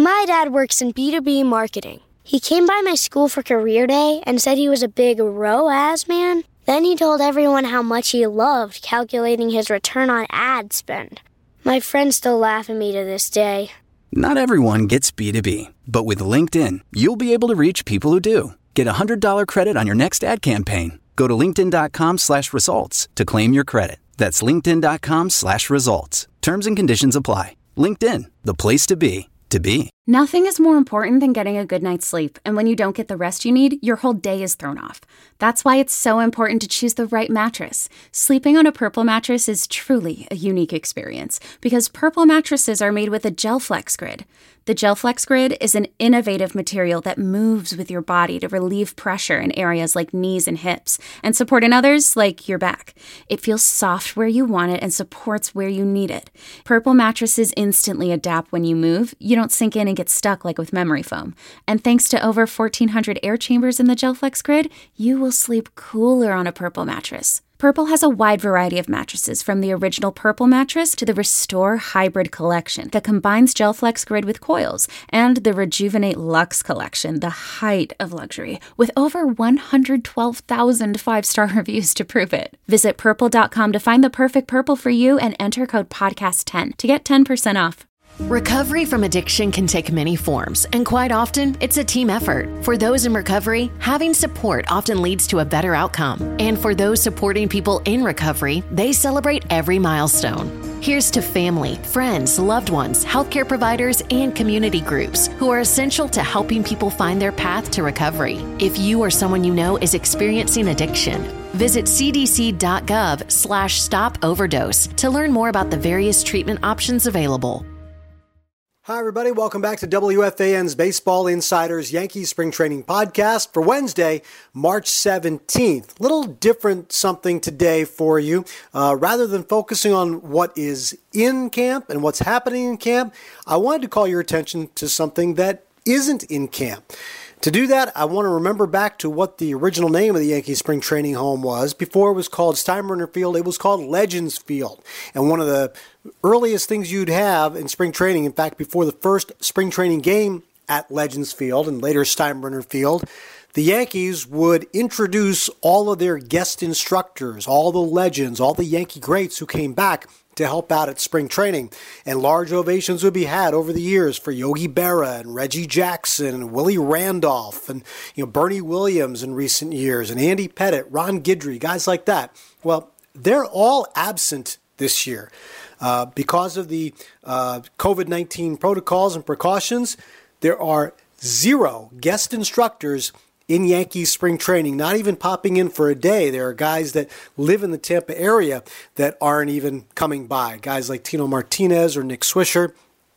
My dad works in B2B marketing. He came by my school for career day and said he was a big ROAS man. Then he told everyone how much he loved calculating his return on ad spend. My friends still laugh at me to this day. Not everyone gets B2B, but with LinkedIn, you'll be able to reach people who do. Get a $100 credit on your next ad campaign. Go to linkedin.com/results to claim your credit. That's linkedin.com/results. Terms and conditions apply. LinkedIn, the place to be, to be. Nothing is more important than getting a good night's sleep, and when you don't get the rest you need, your whole day is thrown off. That's why it's so important to choose the right mattress. Sleeping on a Purple mattress is truly a unique experience, because Purple mattresses are made with a GelFlex Grid. The GelFlex Grid is an innovative material that moves with your body to relieve pressure in areas like knees and hips, and support in others like your back. It feels soft where you want it and supports where you need it. Purple mattresses instantly adapt when you move. You don't sink in and get stuck like with memory foam. And thanks to over 1,400 air chambers in the GelFlex Grid, you will sleep cooler on a Purple mattress. Purple has a wide variety of mattresses, from the original Purple mattress to the Restore Hybrid collection that combines GelFlex Grid with coils, and the Rejuvenate Luxe collection, the height of luxury, with over 112,000 five-star reviews to prove it. Visit purple.com to find the perfect Purple for you and enter code podcast10 to get 10% off. Recovery from addiction can take many forms, and quite often, it's a team effort. For those in recovery, having support often leads to a better outcome. And for those supporting people in recovery, they celebrate every milestone. Here's to family, friends, loved ones, healthcare providers, and community groups who are essential to helping people find their path to recovery. If you or someone you know is experiencing addiction, visit cdc.gov/stop-overdose to learn more about the various treatment options available. Hi, everybody. Welcome back to WFAN's Baseball Insiders Yankees Spring Training Podcast for Wednesday, March 17th. Little different something today for you. Rather than focusing on what is in camp and what's happening in camp, I wanted to call your attention to something that isn't in camp. To do that, I want to remember back to what the original name of the Yankees Spring Training Home was. Before it was called Steinbrenner Field, it was called Legends Field. And one of the earliest things you'd have in spring training, in fact, before the first spring training game at Legends Field and later Steinbrenner Field, the Yankees would introduce all of their guest instructors, all the legends, all the Yankee greats who came back to help out at spring training. And large ovations would be had over the years for Yogi Berra and Reggie Jackson and Willie Randolph and Bernie Williams in recent years and Andy Pettitte, Ron Guidry, guys like that. Well, they're all absent this year. Because of the COVID-19 protocols and precautions, there are 0 guest instructors in Yankees spring training, not even popping in for a day. There are guys that live in the Tampa area that aren't even coming by, guys like Tino Martinez or Nick Swisher.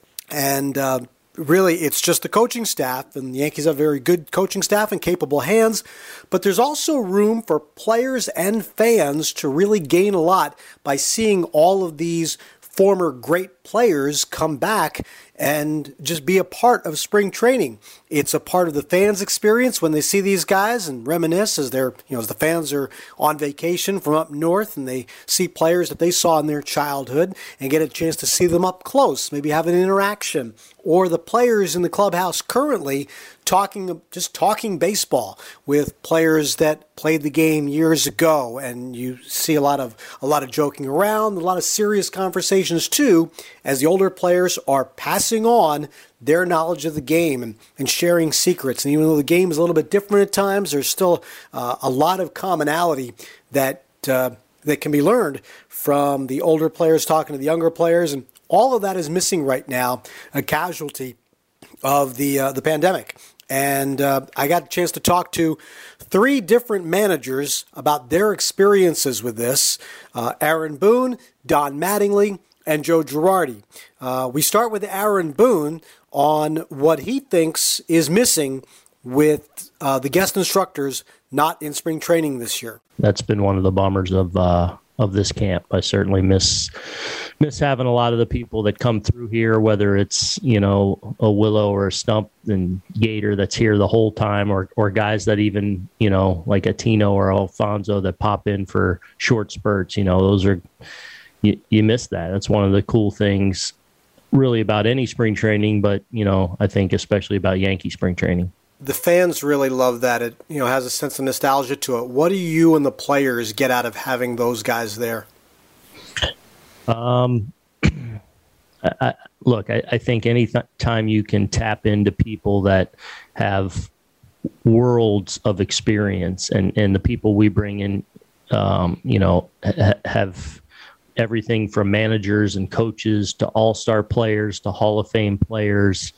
And really, it's just the coaching staff, and the Yankees have very good coaching staff and capable hands. But there's also room for players and fans to really gain a lot by seeing all of these former great players come back and just be a part of spring training. It's a part of the fans' experience when they see these guys and reminisce as as the fans are on vacation from up north and they see players that they saw in their childhood and get a chance to see them up close, maybe have an interaction. Or the players in the clubhouse currently talking baseball with players that played the game years ago, and you see a lot of joking around, a lot of serious conversations too, as the older players are passing on their knowledge of the game and sharing secrets. And even though the game is a little bit different at times, there's still a lot of commonality that can be learned from the older players talking to the younger players, and all of that is missing right now, a casualty of the pandemic. And I got a chance to talk to 3 different managers about their experiences with this, Aaron Boone, Don Mattingly, and Joe Girardi. We start with Aaron Boone on what he thinks is missing with the guest instructors not in spring training this year. That's been one of the bummers of this camp. I certainly miss having a lot of the people that come through here, whether it's, a Willow or a Stump and Gator that's here the whole time, or guys that even, like a Tino or Alfonso that pop in for short spurts. Those are, you miss that. That's one of the cool things really about any spring training, but, I think especially about Yankee spring training. The fans really love that. It, has a sense of nostalgia to it. What do you and the players get out of having those guys there? I think any time you can tap into people that have worlds of experience, and the people we bring in, have everything from managers and coaches to all-star players to Hall of Fame players,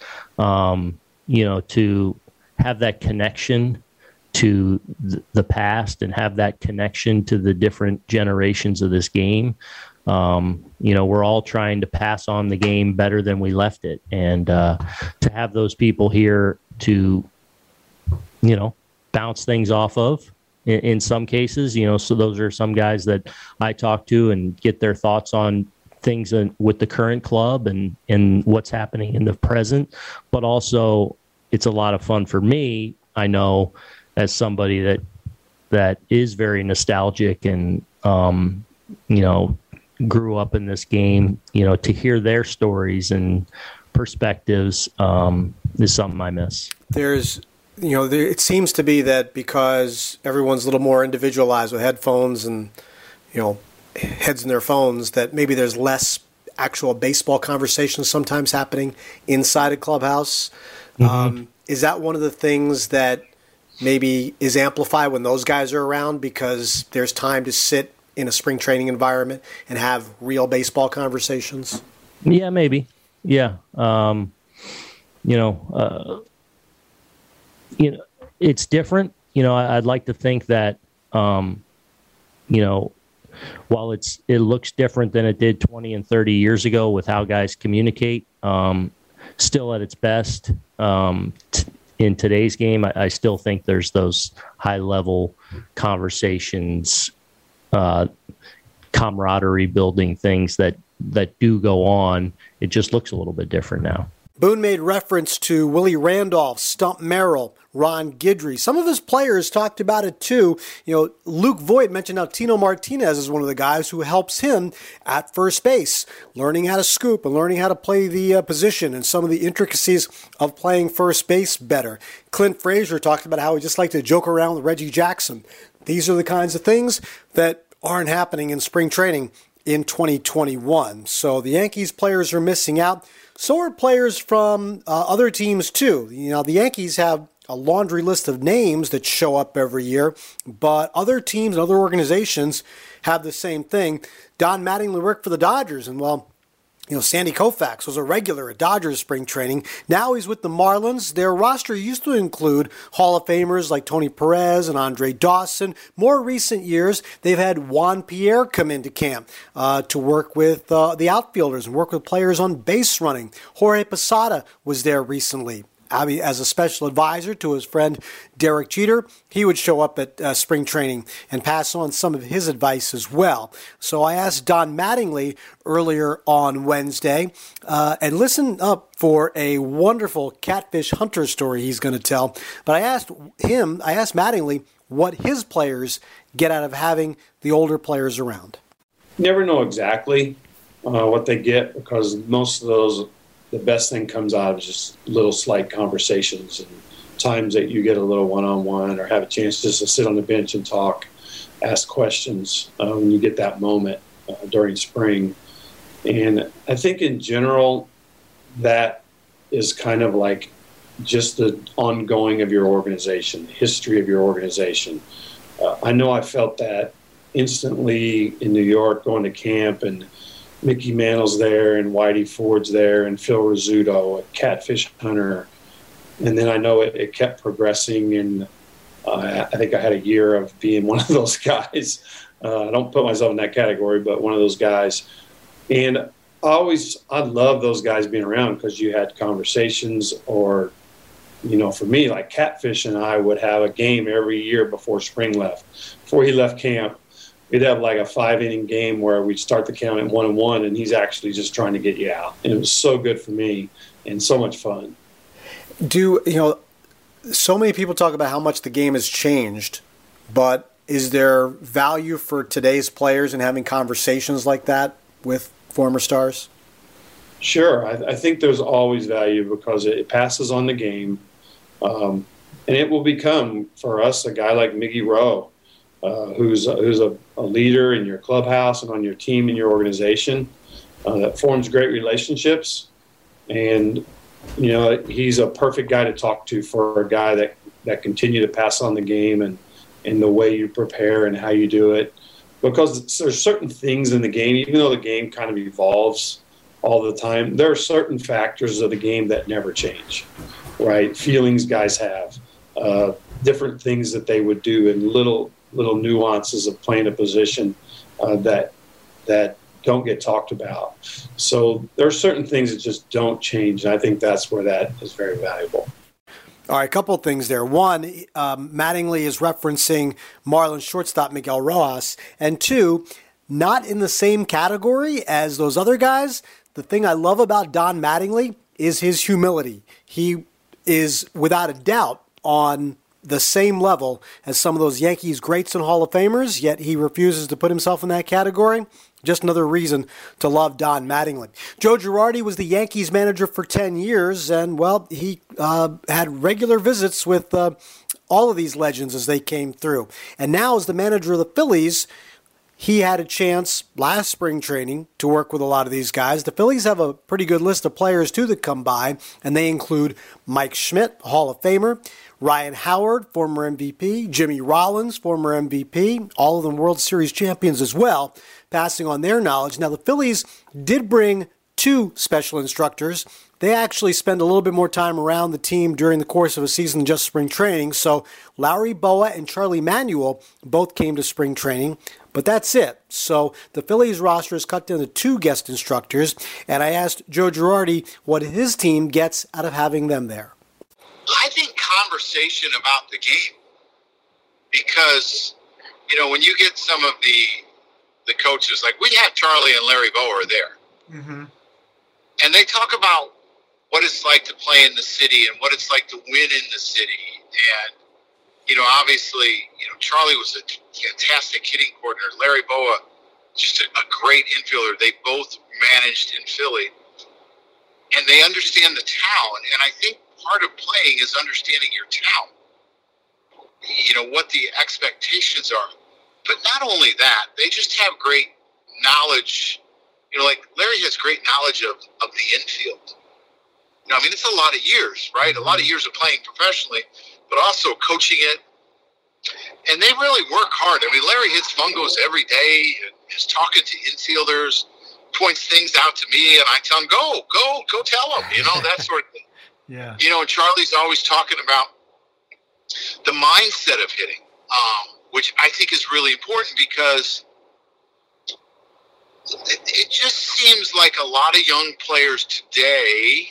to have that connection to the past and have that connection to the different generations of this game. We're all trying to pass on the game better than we left it. And to have those people here to, bounce things off of in some cases, so those are some guys that I talk to and get their thoughts on things with the current club and what's happening in the present. But also it's a lot of fun for me, I know, as somebody that is very nostalgic and, grew up in this game, to hear their stories and perspectives is something I miss. It seems to be that because everyone's a little more individualized with headphones and, heads in their phones, that maybe there's less actual baseball conversations sometimes happening inside a clubhouse. Mm-hmm. Is that one of the things that maybe is amplified when those guys are around because there's time to sit in a spring training environment and have real baseball conversations? Yeah, maybe. Yeah. It's different. I'd like to think that, while it looks different than it did 20 and 30 years ago with how guys communicate, still at its best, in today's game, I still think there's those high-level conversations, camaraderie building things that do go on. It just looks a little bit different now. Boone made reference to Willie Randolph, Stump Merrill, Ron Guidry. Some of his players talked about it too. Luke Voigt mentioned how Tino Martinez is one of the guys who helps him at first base, learning how to scoop and learning how to play the position and some of the intricacies of playing first base better. Clint Frazier talked about how he just liked to joke around with Reggie Jackson. These are the kinds of things that aren't happening in spring training in 2021. So the Yankees players are missing out. So are players from other teams too. The Yankees have a laundry list of names that show up every year, but other teams and other organizations have the same thing. Don Mattingly worked for the Dodgers, and Sandy Koufax was a regular at Dodgers spring training. Now he's with the Marlins. Their roster used to include Hall of Famers like Tony Perez and Andre Dawson. More recent years, they've had Juan Pierre come into camp to work with the outfielders and work with players on base running. Jorge Posada was there recently. As a special advisor to his friend Derek Jeter, he would show up at spring training and pass on some of his advice as well. So I asked Don Mattingly earlier on Wednesday, and listen up for a wonderful catfish hunter story he's going to tell. But I asked Mattingly what his players get out of having the older players around. Never know exactly what they get, because most of those, the best thing comes out of just little slight conversations and times that you get a little one-on-one or have a chance just to sit on the bench and talk, ask questions when you get that moment during spring. And I think in general, that is kind of like just the ongoing of your organization, history of your organization. I know I felt that instantly in New York going to camp, and Mickey Mantle's there, and Whitey Ford's there, and Phil Rizzuto, a catfish hunter. And then I know it kept progressing, and I think I had a year of being one of those guys. I don't put myself in that category, but one of those guys. And I love those guys being around, because you had conversations, or, for me, like Catfish and I would have a game every year before spring left. Before he left camp, we'd have like a 5-inning game where we'd start the count at 1-1, and he's actually just trying to get you out. And it was so good for me and so much fun. So many people talk about how much the game has changed, but is there value for today's players in having conversations like that with former stars? Sure. I think there's always value because it passes on the game. And it will become, for us, a guy like Miggy Rowe, who's a leader in your clubhouse and on your team and your organization that forms great relationships. And, he's a perfect guy to talk to for a guy that continue to pass on the game and the way you prepare and how you do it. Because there's certain things in the game, even though the game kind of evolves all the time, there are certain factors of the game that never change, right? Feelings guys have, different things that they would do, and little nuances of playing a position that don't get talked about. So there are certain things that just don't change, and I think that's where that is very valuable. All right, a couple of things there. One, Mattingly is referencing Marlins shortstop Miguel Rojas. And two, not in the same category as those other guys. The thing I love about Don Mattingly is his humility. He is, without a doubt, on the same level as some of those Yankees greats and Hall of Famers, yet he refuses to put himself in that category. Just another reason to love Don Mattingly. Joe Girardi was the Yankees manager for 10 years, and, well, he had regular visits with all of these legends as they came through. And now as the manager of the Phillies, he had a chance last spring training to work with a lot of these guys. The Phillies have a pretty good list of players, too, that come by, and they include Mike Schmidt, Hall of Famer, Ryan Howard, former MVP, Jimmy Rollins, former MVP, all of them World Series champions as well, passing on their knowledge. Now, the Phillies did bring 2 special instructors. They actually spend a little bit more time around the team during the course of a season than just spring training. So Larry Boa and Charlie Manuel both came to spring training, but that's it. So the Phillies roster is cut down to 2 guest instructors, and I asked Joe Girardi what his team gets out of having them there. I think conversation about the game, because, when you get some of the coaches, like we have Charlie and Larry Boa are there. Mm-hmm. And they talk about what it's like to play in the city and what it's like to win in the city. And, obviously, Charlie was a fantastic hitting coordinator. Larry Boa, just a great infielder. They both managed in Philly. And they understand the town. And I think part of playing is understanding your town, what the expectations are. But not only that, they just have great knowledge. Like Larry has great knowledge of the infield. It's a lot of years, right? A lot of years of playing professionally, but also coaching it. And they really work hard. Larry hits fungos every day and is talking to infielders, points things out to me, and I tell him, go tell them, that sort of thing. Yeah. And Charlie's always talking about the mindset of hitting, which I think is really important because it just seems like a lot of young players today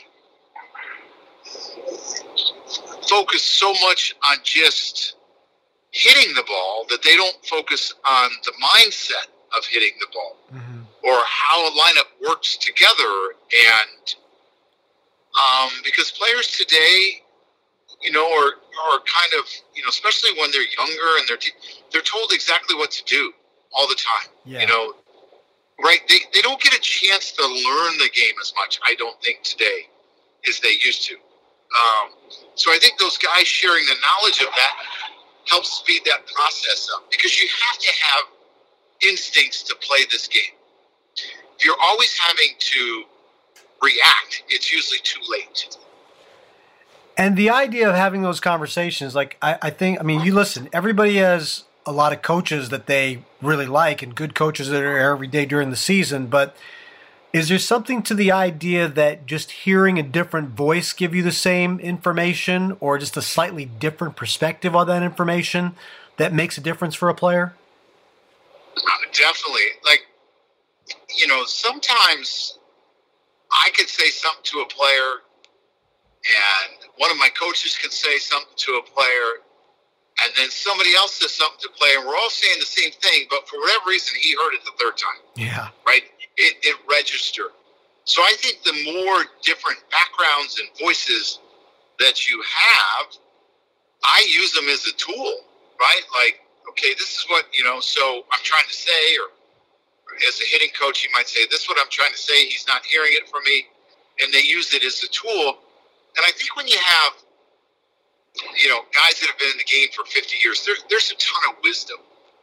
focus so much on just hitting the ball that they don't focus on the mindset of hitting the ball, mm-hmm. or how a lineup works together. And because players today, are kind of, especially when they're younger and they're told exactly what to do all the time. Yeah. Right? They don't get a chance to learn the game as much, I don't think, today as they used to. So I think those guys sharing the knowledge of that helps speed that process up, because you have to have instincts to play this game. If you're always having to react, it's usually too late. And the idea of having those conversations, like I think, you listen, everybody has a lot of coaches that they really like and good coaches that are every day during the season, but is there something to the idea that just hearing a different voice give you the same information, or just a slightly different perspective on that information, that makes a difference for a player? Definitely. Sometimes I could say something to a player, and one of my coaches can say something to a player, and then somebody else says something to a player, and we're all saying the same thing, but for whatever reason, he heard it the third time. Yeah. Right? It registered. So I think the more different backgrounds and voices that you have, I use them as a tool, right? Like, okay, this is what, so I'm trying to say, or as a hitting coach, you might say, this is what I'm trying to say. He's not hearing it from me. and they use it as a tool. And I think when you have, guys that have been in the game for 50 years, there's a ton of wisdom.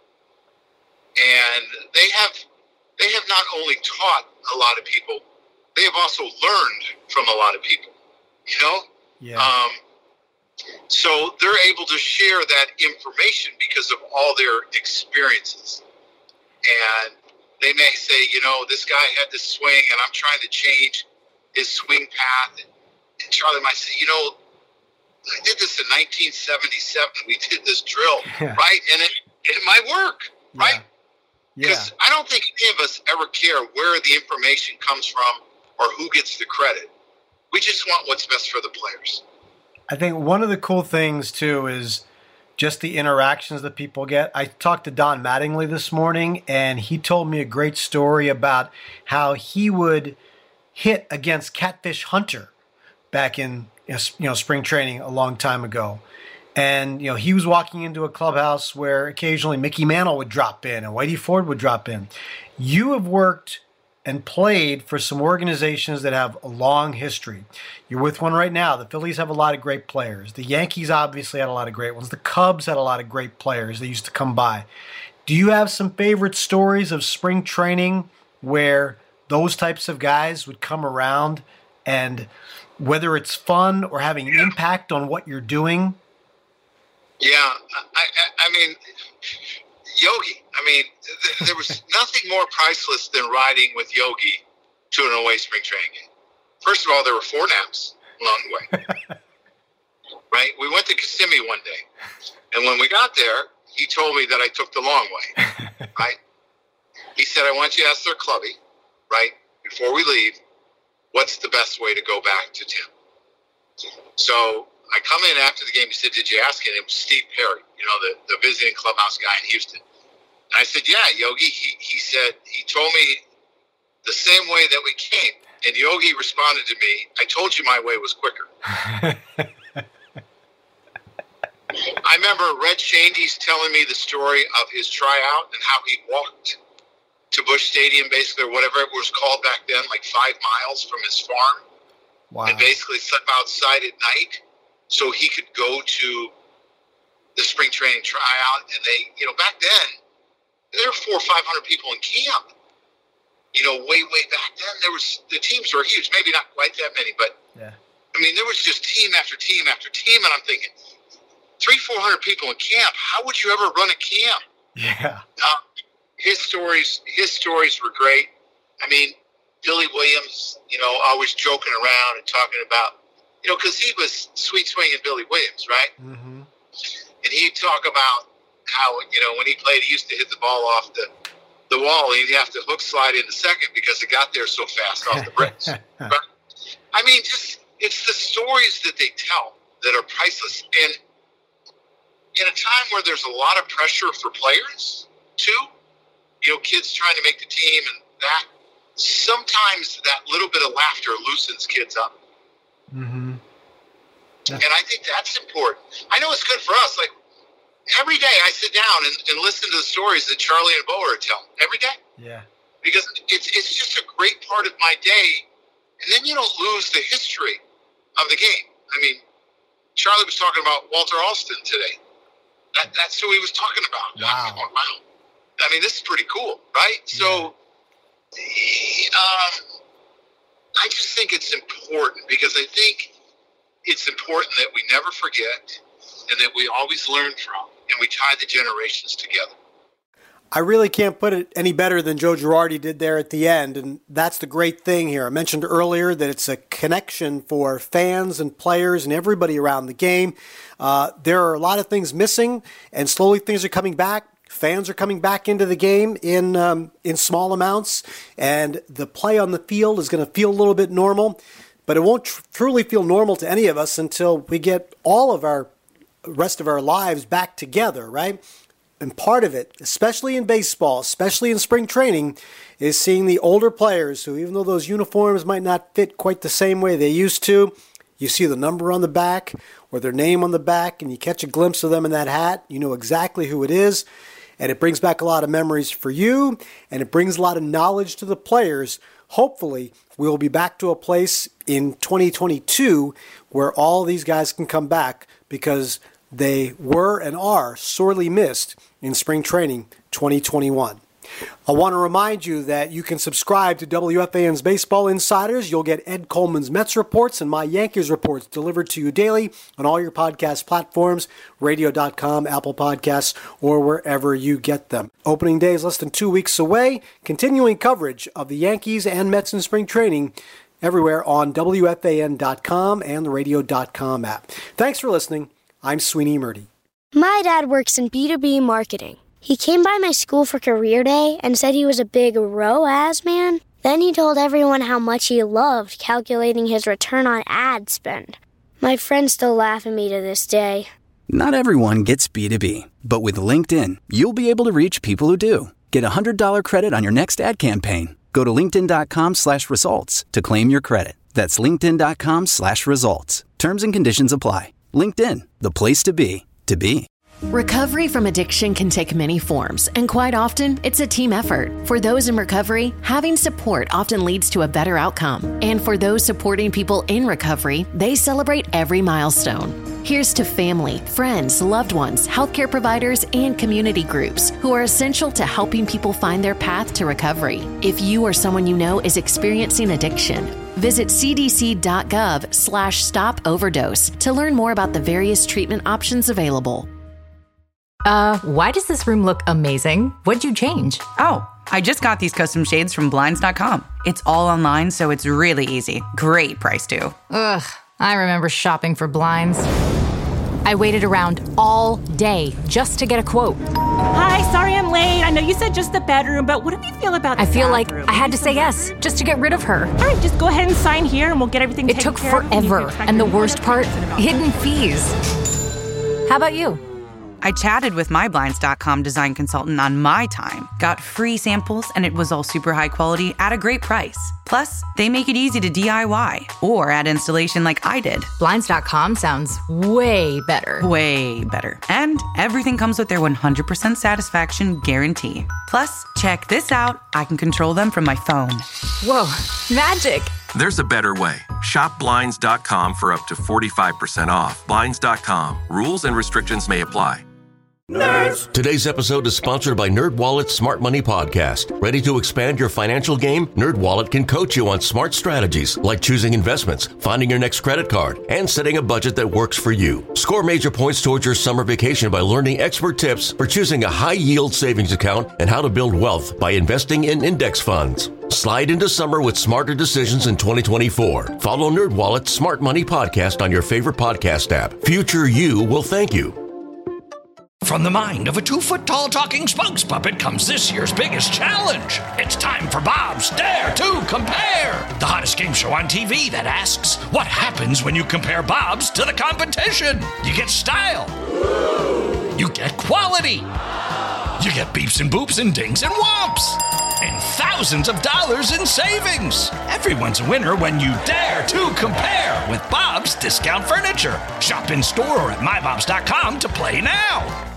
And they have not only taught a lot of people, they have also learned from a lot of people, Yeah. So they're able to share that information because of all their experiences. And they may say, this guy had this swing and I'm trying to change his swing path. And Charlie might say, I did this in 1977. We did this drill, right? And it might work, right? Because I don't think any of us ever care where the information comes from or who gets the credit. We just want what's best for the players. I think one of the cool things, too, is just the interactions that people get. I talked to Don Mattingly this morning, and he told me a great story about how he would hit against Catfish Hunter back in spring training a long time ago. And, he was walking into a clubhouse where occasionally Mickey Mantle would drop in and Whitey Ford would drop in. You have worked and played for some organizations that have a long history. You're with one right now. The Phillies have a lot of great players. The Yankees obviously had a lot of great ones. The Cubs had a lot of great players that used to come by. Do you have some favorite stories of spring training where those types of guys would come around, and whether it's fun or having an impact on what you're doing? Yeah, I mean, Yogi. There was nothing more priceless than riding with Yogi to an away spring training game. First of all, there were 4 naps along the way. Right? We went to Kissimmee one day, and when we got there, he told me that I took the long way. Right? He said, I want you to ask their clubby, right, before we leave, what's the best way to go back to Tim? So I come in after the game. He said, did you ask him? It was Steve Perry, the visiting clubhouse guy in Houston. And I said, yeah, Yogi. He said, he told me the same way that we came. And Yogi responded to me, I told you my way was quicker. I remember Red Shandy's telling me the story of his tryout and how he walked to Busch Stadium, basically, or whatever it was called back then, like 5 miles from his farm. Wow. And basically slept outside at night so he could go to the spring training tryout. And they, back then, there were 400 or 500 people in camp. Way back then, the teams were huge. Maybe not quite that many, but there was just team after team after team. And I'm thinking, 300-400 people in camp. How would you ever run a camp? Yeah. His stories were great. Billy Williams, always joking around and talking about, because he was sweet swinging Billy Williams, right? Mm-hmm. And he'd talk about how, when he played, he used to hit the ball off the wall, and he'd have to hook slide into second because it got there so fast off the bricks. But, it's the stories that they tell that are priceless. And in a time where there's a lot of pressure for players, too, kids trying to make the team, and that sometimes that little bit of laughter loosens kids up. Mm-hmm. Yeah. And I think that's important. I know it's good for us. Like, every day I sit down and listen to the stories that Charlie and Bo are telling. Every day. Yeah. Because it's just a great part of my day. And then you don't lose the history of the game. Charlie was talking about Walter Alston today. That's who he was talking about. Wow. Wow. This is pretty cool, right? Yeah. So I just think it's important because I think it's important that we never forget and that we always learn from, and we tie the generations together. I really can't put it any better than Joe Girardi did there at the end, and that's the great thing here. I mentioned earlier that it's a connection for fans and players and everybody around the game. There are a lot of things missing, and slowly things are coming back. Fans are coming back into the game in small amounts, and the play on the field is going to feel a little bit normal, but it won't truly feel normal to any of us until we get all of our rest of our lives back together, right? And part of it, especially in baseball, especially in spring training, is seeing the older players who, even though those uniforms might not fit quite the same way they used to, you see the number on the back or their name on the back, and you catch a glimpse of them in that hat. You know exactly who it is, and it brings back a lot of memories for you, and it brings a lot of knowledge to the players hopefully we'll be back to a place in 2022 where all these guys can come back, because they were and are sorely missed in spring training 2021. I want to remind you that you can subscribe to WFAN's Baseball Insiders. You'll get Ed Coleman's Mets reports and my Yankees reports delivered to you daily on all your podcast platforms, radio.com, Apple Podcasts, or wherever you get them. Opening day is less than 2 weeks away. Continuing coverage of the Yankees and Mets in spring training everywhere on WFAN.com and the radio.com app. Thanks for listening. I'm Sweeney Murdy. My dad works in B2B marketing. He came by my school for career day and said he was a big ROAS man. Then he told everyone how much he loved calculating his return on ad spend. My friends still laugh at me to this day. Not everyone gets B2B, but with LinkedIn, you'll be able to reach people who do. Get a $100 credit on your next ad campaign. Go to linkedin.com/results to claim your credit. That's linkedin.com/results. Terms and conditions apply. LinkedIn, the place to be, to be. Recovery from addiction can take many forms, and quite often, it's a team effort. For those in recovery, having support often leads to a better outcome. And for those supporting people in recovery, they celebrate every milestone. Here's to family, friends, loved ones, healthcare providers, and community groups who are essential to helping people find their path to recovery. If you or someone you know is experiencing addiction, visit cdc.gov/stop-overdose to learn more about the various treatment options available. Why does this room look amazing? What'd you change? Oh, I just got these custom shades from Blinds.com. It's all online, so it's really easy. Great price, too. Ugh, I remember shopping for blinds. I waited around all day just to get a quote. Hi, sorry I'm late. I know you said just the bedroom, but what do you feel about the I feel bathroom? like I had to say yes just to get rid of her. All right, just go ahead and sign here and we'll get everything taken care of. It took forever, and the worst part, hidden fees. How about you? I chatted with my Blinds.com design consultant on my time, got free samples, and it was all super high quality at a great price. Plus, they make it easy to DIY or add installation like I did. Blinds.com sounds way better. Way better. And everything comes with their 100% satisfaction guarantee. Plus, check this out. I can control them from my phone. Whoa, magic. There's a better way. Shop Blinds.com for up to 45% off. Blinds.com. Rules and restrictions may apply. Nerds! Today's episode is sponsored by NerdWallet's Smart Money Podcast. Ready to expand your financial game? NerdWallet can coach you on smart strategies like choosing investments, finding your next credit card, and setting a budget that works for you. Score major points towards your summer vacation by learning expert tips for choosing a high-yield savings account and how to build wealth by investing in index funds. Slide into summer with smarter decisions in 2024. Follow NerdWallet's Smart Money Podcast on your favorite podcast app. Future you will thank you. From the mind of a 2-foot-tall talking spokes puppet comes this year's biggest challenge. It's time for Bob's Dare to Compare, the hottest game show on TV that asks, what happens when you compare Bob's to the competition? You get style. You get quality. You get beeps and boops and dings and whomps. And thousands of dollars in savings. Everyone's a winner when you dare to compare with Bob's Discount Furniture. Shop in store or at mybobs.com to play now.